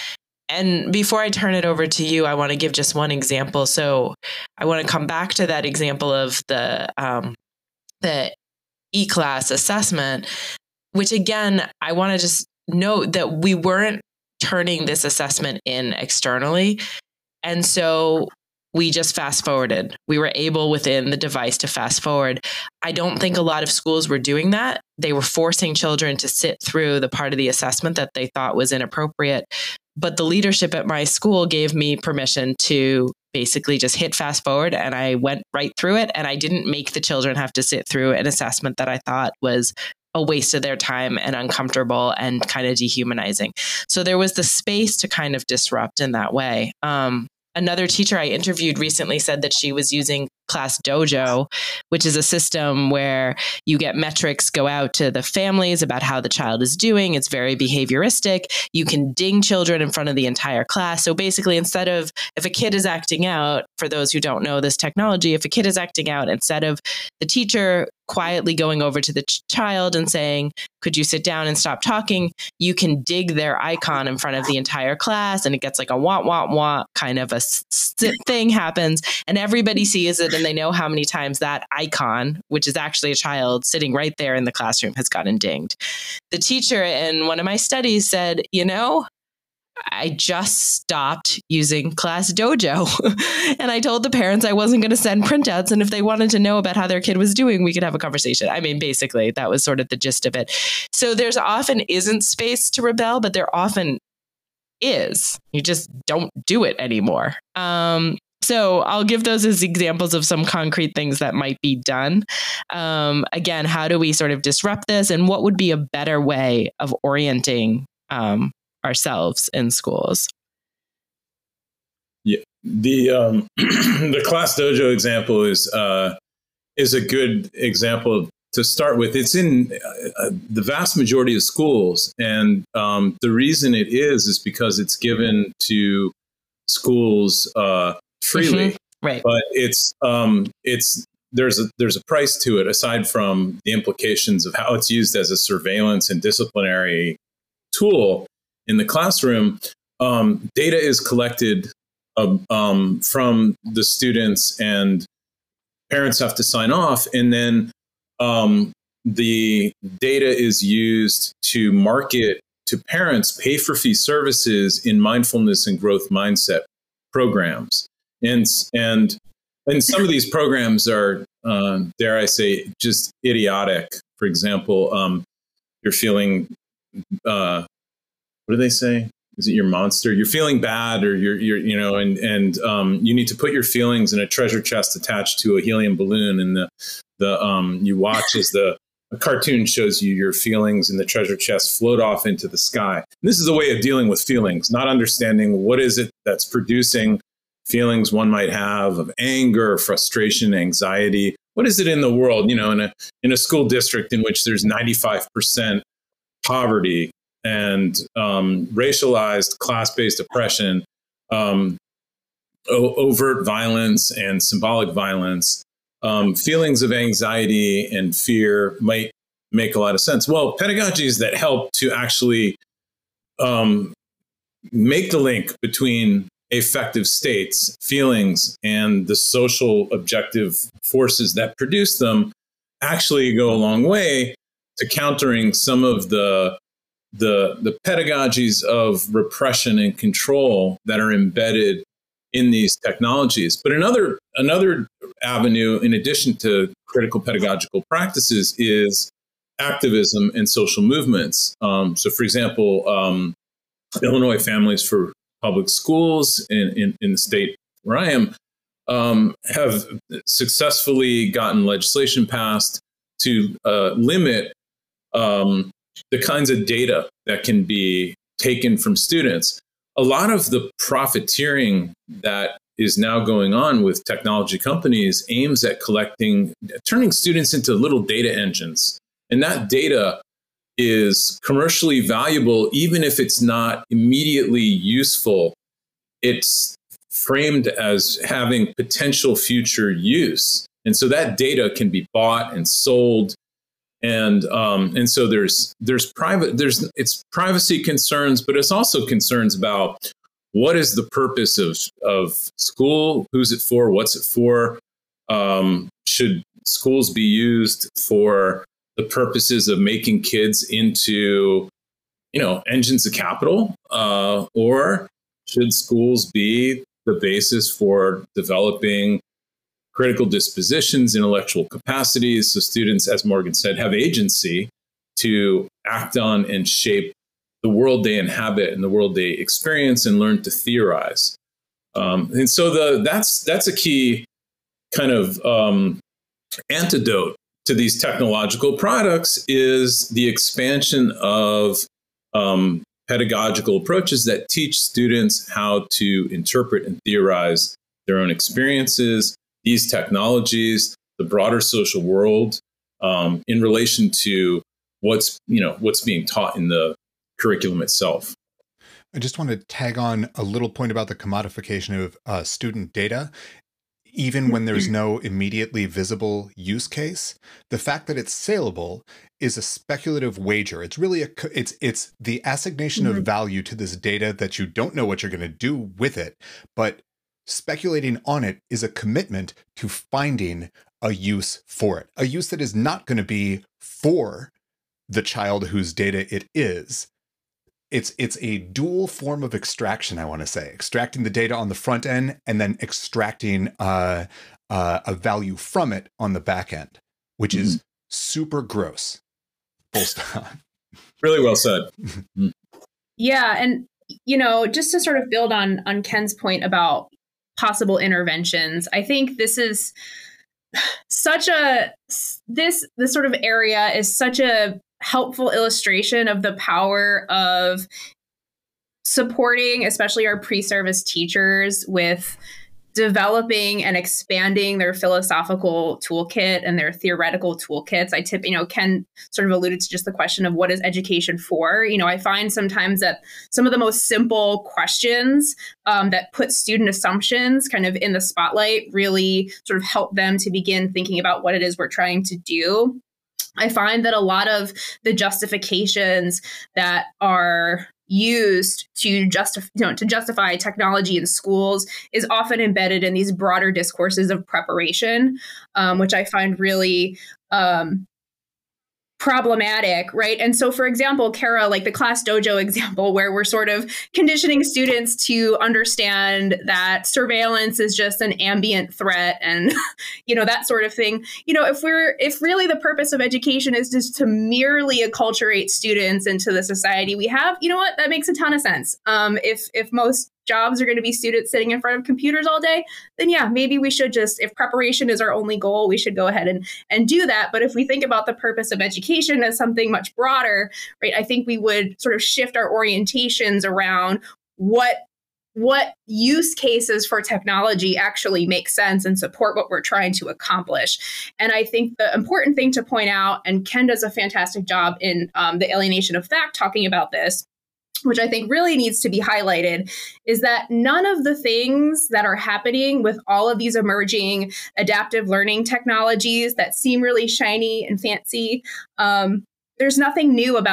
and before I turn it over to you, I want to give just one example. So I want to come back to that example of the um, the E-class assessment, which again, I want to just note that we weren't turning this assessment in externally. And so we just fast forwarded. We were able within the device to fast forward. I don't think a lot of schools were doing that. They were forcing children to sit through the part of the assessment that they thought was inappropriate. But the leadership at my school gave me permission to basically just hit fast forward, and I went right through it. And I didn't make the children have to sit through an assessment that I thought was a waste of their time and uncomfortable and kind of dehumanizing. So there was the space to kind of disrupt in that way. Um, Another teacher I interviewed recently said that she was using Class Dojo, which is a system where you get metrics go out to the families about how the child is doing. It's very behavioristic. You can ding children in front of the entire class. So basically, instead of, if a kid is acting out, for those who don't know this technology, if a kid is acting out, instead of the teacher quietly going over to the ch- child and saying, could you sit down and stop talking? You can dig their icon in front of the entire class, and it gets like a wah, wah, wah kind of a s- thing happens, and everybody sees it, and they know how many times that icon, which is actually a child sitting right there in the classroom, has gotten dinged. The teacher in one of my studies said, you know, I just stopped using Class Dojo. And I told the parents I wasn't going to send printouts. And if they wanted to know about how their kid was doing, we could have a conversation. I mean, basically, that was sort of the gist of it. So there's often isn't space to rebel, but there often is. You just don't do it anymore. Um, so I'll give those as examples of some concrete things that might be done. Um, again, how do we sort of disrupt this? And what would be a better way of orienting um, ourselves in schools? Yeah, the um, the Class Dojo example is uh, is a good example to start with. It's in uh, the vast majority of schools, and um, the reason it is is because it's given to schools uh, freely. Mm-hmm. Right, but it's um, it's there's a there's a price to it aside from the implications of how it's used as a surveillance and disciplinary tool. In the classroom, um, data is collected uh, um, from the students, and parents have to sign off. And then um, the data is used to market to parents pay-for-fee services in mindfulness and growth mindset programs. And and and some of these programs are, uh, dare I say, just idiotic. For example, um, you're feeling. Uh, What do they say? Is it your monster? You're feeling bad, or you're, you're, you know, and and um, you need to put your feelings in a treasure chest attached to a helium balloon, and the the um, you watch as the a cartoon shows you your feelings in the treasure chest float off into the sky. And this is a way of dealing with feelings, not understanding what is it that's producing feelings one might have of anger, frustration, anxiety. What is it in the world? You know, in a in a school district in which there's ninety-five percent poverty and um, racialized class-based oppression, um, o- overt violence and symbolic violence, um, feelings of anxiety and fear might make a lot of sense. Well, pedagogies that help to actually um, make the link between affective states, feelings, and the social objective forces that produce them actually go a long way to countering some of the the the pedagogies of repression and control that are embedded in these technologies. But another another avenue, in addition to critical pedagogical practices, is activism and social movements. Um, so, for example, um, Illinois Families for Public Schools in, in, in the state where I am um, have successfully gotten legislation passed to uh, limit um, the kinds of data that can be taken from students. A lot of the profiteering that is now going on with technology companies aims at collecting, turning students into little data engines. And that data is commercially valuable, even if it's not immediately useful. It's framed as having potential future use. And so that data can be bought and sold. And um, and so there's there's private there's it's privacy concerns, but it's also concerns about what is the purpose of of school, who's it for, what's it for, um, should schools be used for the purposes of making kids into, you know, engines of capital, uh, or should schools be the basis for developing critical dispositions, intellectual capacities, so students, as Morgan said, have agency to act on and shape the world they inhabit and the world they experience and learn to theorize. Um, and so the that's that's a key kind of um, antidote to these technological products is the expansion of um, pedagogical approaches that teach students how to interpret and theorize their own experiences, these technologies, the broader social world, um, in relation to what's, you know, what's being taught in the curriculum itself. I just want to tag on a little point about the commodification of uh, student data. Even when there's no immediately visible use case, the fact that it's saleable is a speculative wager. It's really a, it's, it's the assignation mm-hmm. of value to this data that you don't know what you're going to do with it, but speculating on it is a commitment to finding a use for it, a use that is not going to be for the child whose data it is. It's it's a dual form of extraction, I want to say, extracting the data on the front end and then extracting uh, uh, a value from it on the back end, which mm-hmm. is super gross. Full stop. Really well said. Yeah. And, you know, just to sort of build on, on Ken's point about possible interventions, I think this is such a, this, this sort of area is such a helpful illustration of the power of supporting, especially our pre-service teachers, with developing and expanding their philosophical toolkit and their theoretical toolkits. I tip, you know, Ken sort of alluded to just the question of what is education for? You know, I find sometimes that some of the most simple questions um, that put student assumptions kind of in the spotlight really sort of help them to begin thinking about what it is we're trying to do. I find that a lot of the justifications that are used to justify, you know, to justify technology in schools is often embedded in these broader discourses of preparation, um, which I find really um, problematic, right? And so, for example, Kara, like the Class Dojo example, where we're sort of conditioning students to understand that surveillance is just an ambient threat and, you know, that sort of thing. You know, if we're, if really the purpose of education is just to merely acculturate students into the society we have, you know what, that makes a ton of sense. Um, if, if most jobs are going to be students sitting in front of computers all day, then yeah, maybe we should just, if preparation is our only goal, we should go ahead and, and do that. But if we think about the purpose of education as something much broader, right, I think we would sort of shift our orientations around what what use cases for technology actually make sense and support what we're trying to accomplish. And I think the important thing to point out, and Ken does a fantastic job in um, The Alienation of Fact talking about this, which I think really needs to be highlighted, is that none of the things that are happening with all of these emerging adaptive learning technologies that seem really shiny and fancy, um, there's nothing new about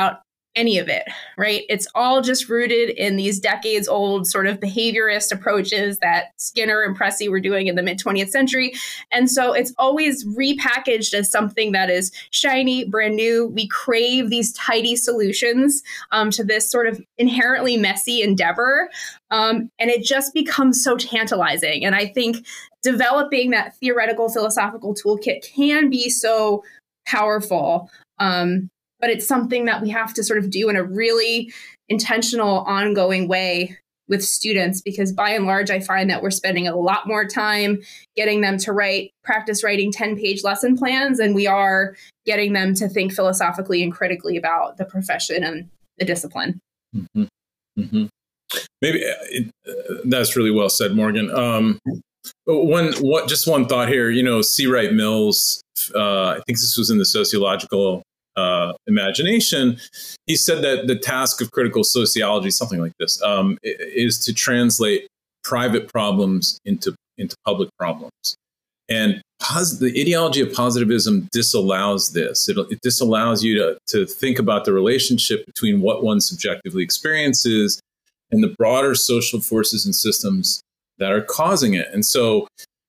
any of it, right? It's all just rooted in these decades old sort of behaviorist approaches that Skinner and Pressey were doing in the mid twentieth century. And so it's always repackaged as something that is shiny, brand new. We crave these tidy solutions um, to this sort of inherently messy endeavor. Um, and it just becomes so tantalizing. And I think developing that theoretical philosophical toolkit can be so powerful. Um, But it's something that we have to sort of do in a really intentional, ongoing way with students, because by and large, I find that we're spending a lot more time getting them to write, practice writing ten page lesson plans than we are getting them to think philosophically and critically about the profession and the discipline. Mm-hmm. Mm-hmm. Maybe it, uh, that's really well said, Morgan. Um, one, what, just one thought here, you know, C. Wright Mills, uh, I think this was in the Sociological Uh, imagination. He said that the task of critical sociology, something like this, um, is to translate private problems into into public problems. And pos- the ideology of positivism disallows this. It, it disallows you to, to think about the relationship between what one subjectively experiences and the broader social forces and systems that are causing it. And so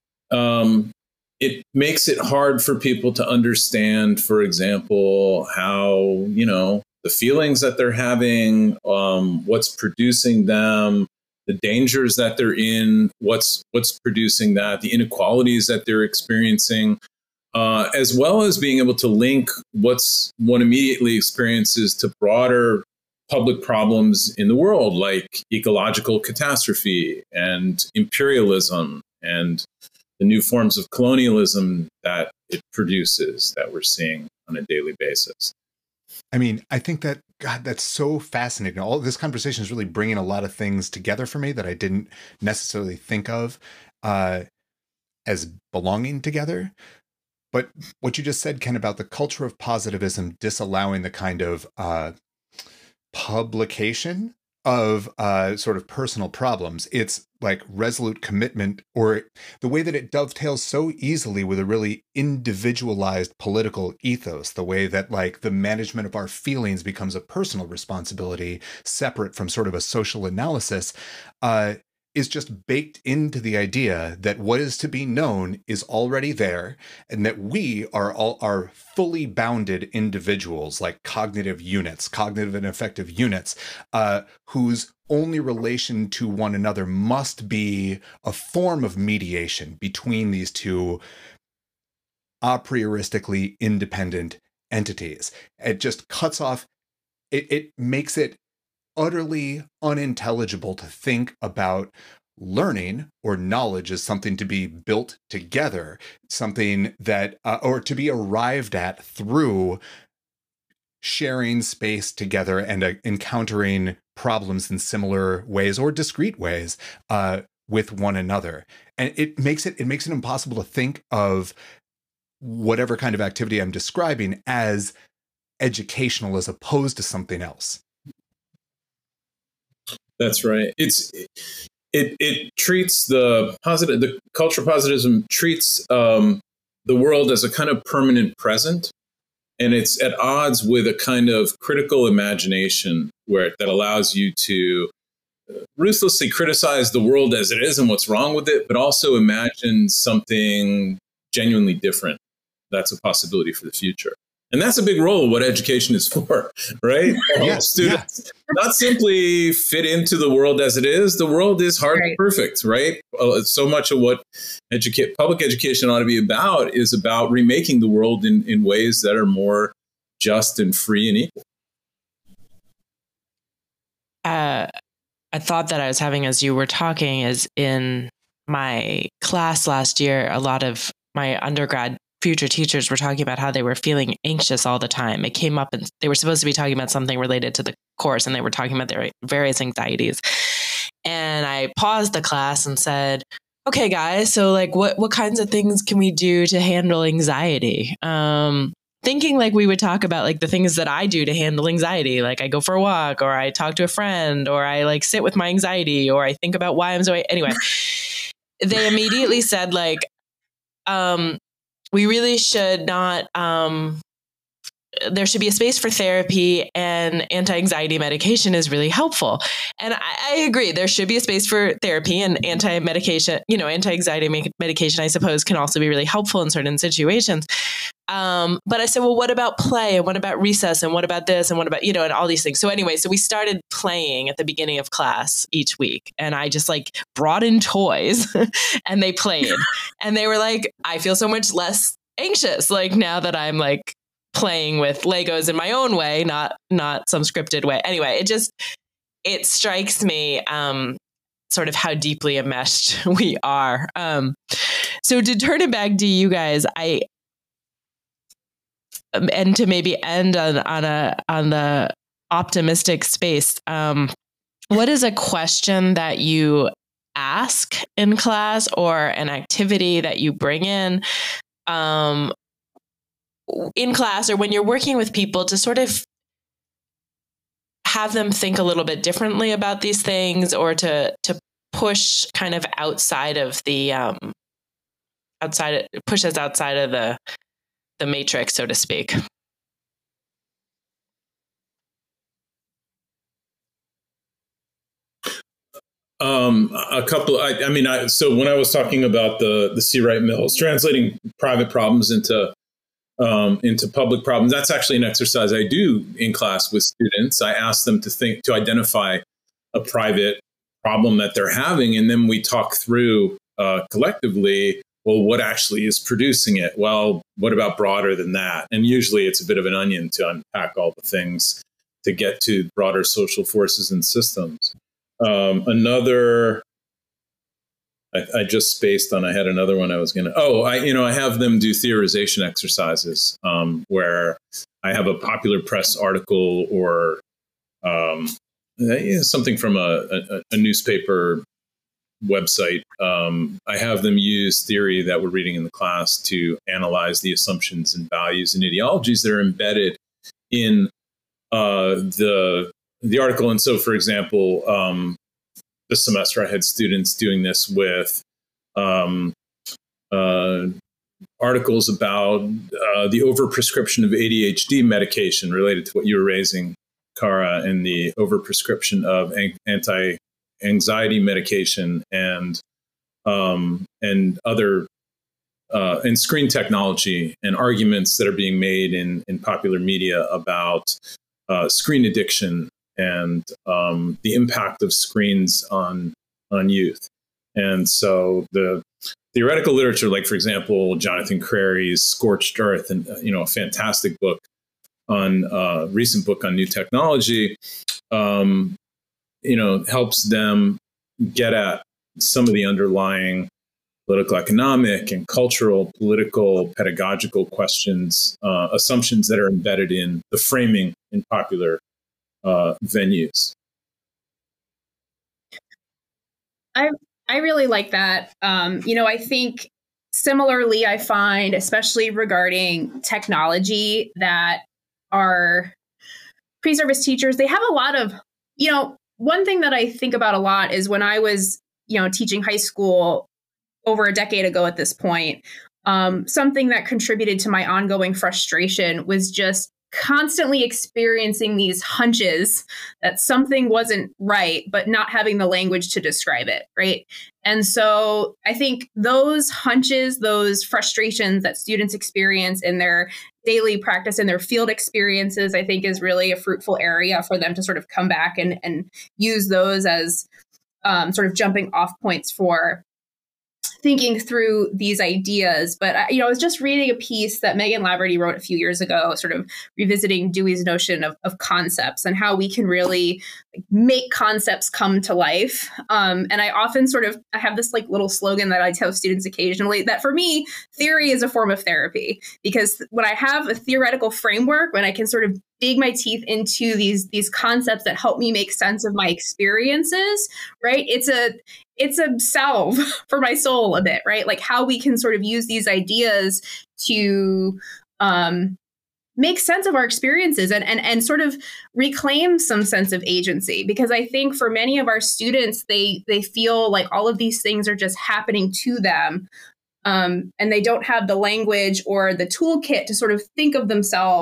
um, it makes it hard for people to understand, for example, how, you know, the feelings that they're having, um, what's producing them, the dangers that they're in, what's what's producing that, the inequalities that they're experiencing, uh, as well as being able to link what's one immediately experiences to broader public problems in the world, like ecological catastrophe and imperialism and the new forms of colonialism that it produces that we're seeing on a daily basis. I mean, I think that, God, that's so fascinating. All this conversation is really bringing a lot of things together for me that I didn't necessarily think of uh, as belonging together. But what you just said, Ken, about the culture of positivism disallowing the kind of uh, publication of uh, sort of personal problems. It's like resolute commitment, or the way that it dovetails so easily with a really individualized political ethos, the way that like the management of our feelings becomes a personal responsibility separate from sort of a social analysis, uh, is just baked into the idea that what is to be known is already there, and that we are all are fully bounded individuals, like cognitive units, cognitive and affective units, uh, whose only relation to one another must be a form of mediation between these two a prioristically independent entities. It just cuts off, it, it makes it utterly unintelligible to think about learning or knowledge as something to be built together, something that, uh, or to be arrived at through sharing space together and uh, encountering problems in similar ways or discrete ways uh, with one another. And it makes it, it makes it impossible to think of whatever kind of activity I'm describing as educational as opposed to something else. That's right. It's it it treats the positive the cultural positivism treats um, the world as a kind of permanent present, and it's at odds with a kind of critical imagination where that allows you to ruthlessly criticize the world as it is and what's wrong with it, but also imagine something genuinely different. That's a possibility for the future. And that's a big role of what education is for, right? Yes, Students yeah. not simply fit into the world as it is. The world is hardly right. perfect, right? Uh, so much of what educa- public education ought to be about is about remaking the world in, in ways that are more just and free and equal. Uh, a thought that I was having as you were talking is in my class last year, a lot of my undergrad future teachers were talking about how they were feeling anxious all the time. It came up and they were supposed to be talking about something related to the course, and they were talking about their various anxieties. And I paused the class and said, okay, guys, so like what, what kinds of things can we do to handle anxiety? Um, thinking like we would talk about like the things that I do to handle anxiety. Like I go for a walk, or I talk to a friend, or I like sit with my anxiety, or I think about why I'm so, anyway, they immediately said like, um, we really should not um, there should be a space for therapy, and anti-anxiety medication is really helpful. And I, I agree, there should be a space for therapy, and anti-medication, you know, anti-anxiety medication, I suppose, can also be really helpful in certain situations. Um, but I said, well, what about play? And what about recess? And what about this? And what about, you know, and all these things. So anyway, so we started playing at the beginning of class each week. And I just like brought in toys and they played. And they were like, I feel so much less anxious, like now that I'm like playing with Legos in my own way, not not some scripted way. Anyway, it just, it strikes me um, sort of how deeply enmeshed we are. Um, so to turn it back to you guys, I, and to maybe end on, on a on the optimistic space, um, what is a question that you ask in class or an activity that you bring in um, in class or when you're working with people to sort of have them think a little bit differently about these things, or to to push kind of outside of the um, outside push us outside of the the matrix, so to speak? Um, a couple, I, I mean, I, so when I was talking about the, the C. Wright Mills, translating private problems into, um, into public problems, that's actually an exercise I do in class with students. I ask them to think, to identify a private problem that they're having. And then we talk through, uh, collectively, well, what actually is producing it? Well, what about broader than that? And usually it's a bit of an onion to unpack all the things to get to broader social forces and systems. Um, another, I, I just spaced on, I had another one I was going to, oh, I, you know, I have them do theorization exercises um, where I have a popular press article or um, something from a, a, a newspaper website. Um, I have them use theory that we're reading in the class to analyze the assumptions and values and ideologies that are embedded in uh, the the article. And so, for example, um, this semester I had students doing this with um, uh, articles about uh, the overprescription of A D H D medication related to what you were raising, Cara, and the overprescription of an- anti-anxiety medication and um, and other uh, and screen technology and arguments that are being made in, in popular media about uh, screen addiction and um, the impact of screens on on youth. And so the theoretical literature, like, for example, Jonathan Crary's Scorched Earth, and, you know, a fantastic book on a uh, recent book on new technology, um, you know, helps them get at some of the underlying political, economic, and cultural, political, pedagogical questions, uh, assumptions that are embedded in the framing in popular uh, venues. I I really like that. Um, you know, I think similarly, I find, especially regarding technology, that our pre-service teachers, they have a lot of, you know, one thing that I think about a lot is when I was, you know, teaching high school over a decade ago at this point, um, something that contributed to my ongoing frustration was just constantly experiencing these hunches that something wasn't right, but not having the language to describe it, right? And so I think those hunches, those frustrations that students experience in their daily practice and their field experiences, I think is really a fruitful area for them to sort of come back and, and use those as um, sort of jumping off points for thinking through these ideas. But, you know, I was just reading a piece that Megan Laverty wrote a few years ago, sort of revisiting Dewey's notion of, of concepts and how we can really make concepts come to life. Um, and I often sort of, I have this like little slogan that I tell students occasionally that for me, theory is a form of therapy, because when I have a theoretical framework, when I can sort of dig my teeth into these, these concepts that help me make sense of my experiences, right? It's a, it's a salve for my soul a bit, right? Like how we can sort of use these ideas to um, make sense of our experiences and, and, and sort of reclaim some sense of agency. Because I think for many of our students, they, they feel like all of these things are just happening to them. Um, and they don't have the language or the toolkit to sort of think of themselves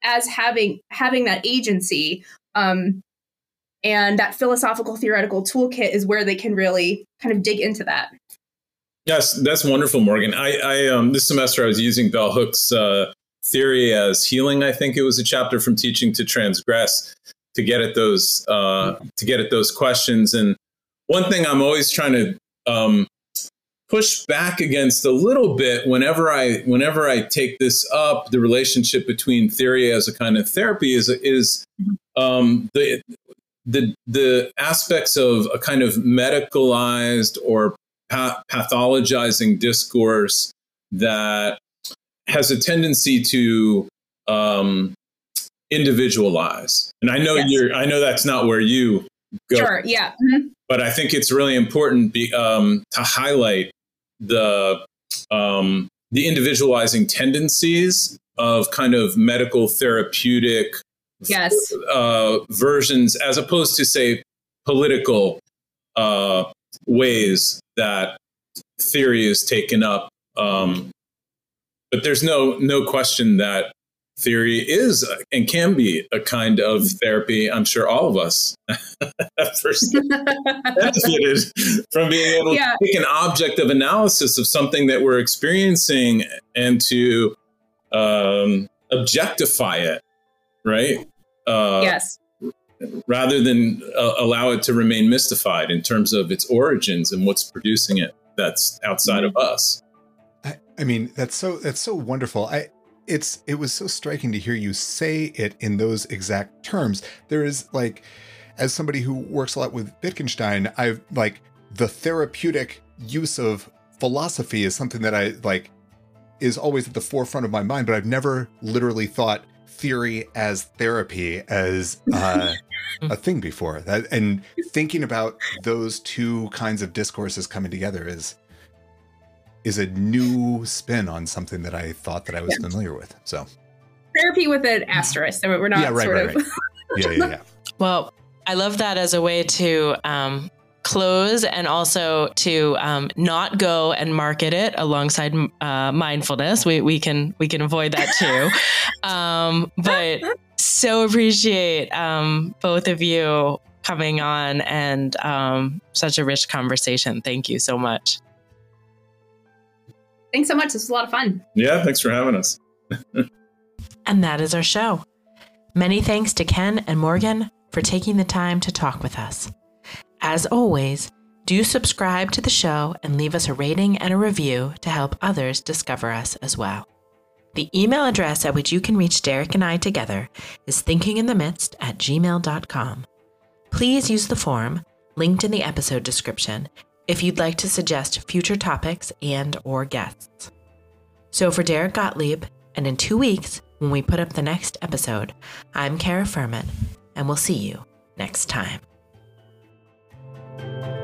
as having having that agency. Um, and that philosophical theoretical toolkit is where they can really kind of dig into that. Yes, that's wonderful, Morgan. I, I um, this semester I was using Bell Hook's uh, theory as healing. I think it was a chapter from Teaching to Transgress to get at those uh, to get at those questions. And one thing I'm always trying to um, push back against a little bit whenever I whenever I take this up, the relationship between theory as a kind of therapy is is um, the the the aspects of a kind of medicalized or pathologizing discourse that has a tendency to um, individualize. And I know yes. you're, I know that's not where you go. Sure, yeah. Mm-hmm. But I think it's really important be, um, to highlight the um, the individualizing tendencies of kind of medical therapeutic yes. uh, versions, as opposed to, say, political uh, ways that theory is taken up. Um, but there's no no question that theory is and can be a kind of therapy. I'm sure all of us have first benefited from being able yeah. to take an object of analysis of something that we're experiencing and to um, objectify it, right? Uh, yes. Rather than uh, allow it to remain mystified in terms of its origins and what's producing it that's outside mm-hmm. of us. I, I mean, that's so that's so wonderful. I it's it was so striking to hear you say it in those exact terms. There is, like, as somebody who works a lot with Wittgenstein, I've like the therapeutic use of philosophy is something that I like is always at the forefront of my mind, but I've never literally thought theory as therapy as uh, a thing before that. And thinking about those two kinds of discourses coming together is is a new spin on something that I thought that I was yeah. familiar with. So therapy with an asterisk. So we're not yeah, right, sort right, of. Right. Yeah, yeah, yeah. Well, I love that as a way to um, close and also to um, not go and market it alongside uh, mindfulness. We we can we can avoid that too. um, but so appreciate um, both of you coming on and um, such a rich conversation. Thank you so much. Thanks so much. This was a lot of fun. Yeah, thanks for having us. And that is our show. Many thanks to Ken and Morgan for taking the time to talk with us. As always, do subscribe to the show and leave us a rating and a review to help others discover us as well. The email address at which you can reach Derek and I together is thinkinginthemidst at gmail dot com. Please use the form linked in the episode description if you'd like to suggest future topics and or guests. So for Derek Gottlieb, and in two weeks when we put up the next episode, I'm Kara Furman, and we'll see you next time.